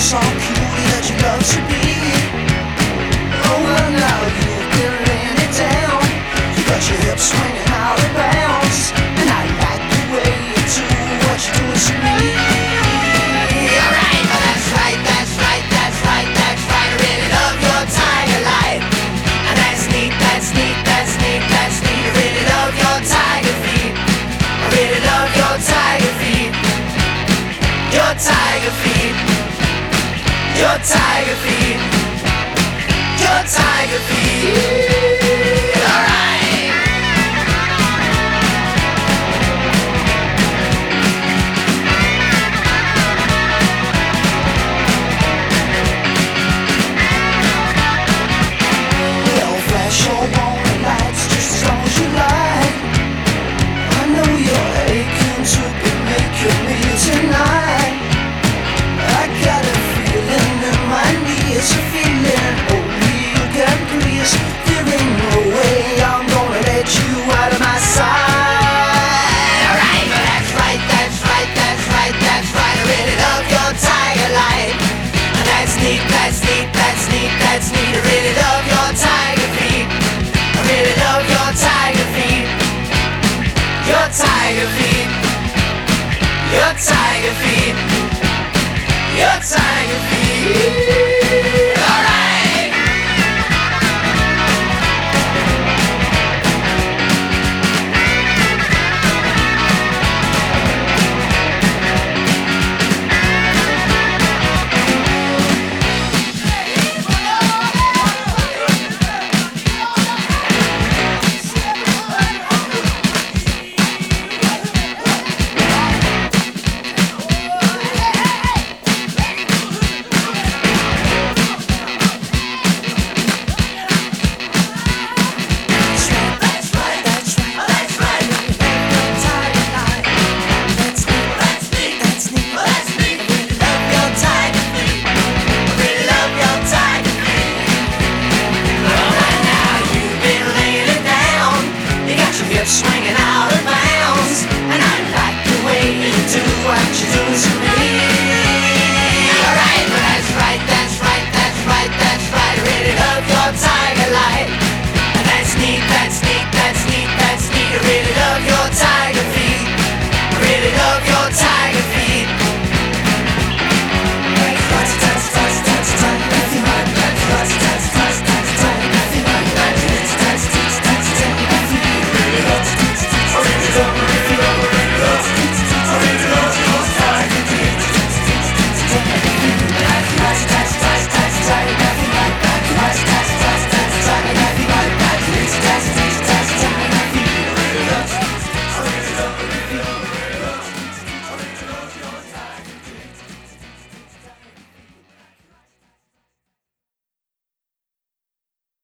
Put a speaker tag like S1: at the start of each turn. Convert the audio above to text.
S1: so cool that you love to be. Oh, well, now you've been laying it down. You got your hips swinging out of bounds, and I like the way you do what you're doing to me. Alright, well, that's right, that's right, that's right, that's right. I really love your tiger light. And that's neat, that's neat, that's neat, that's neat. I really love your tiger feet. I really love your tiger feet. Your tiger feet. Your tiger feet. Your tiger feet.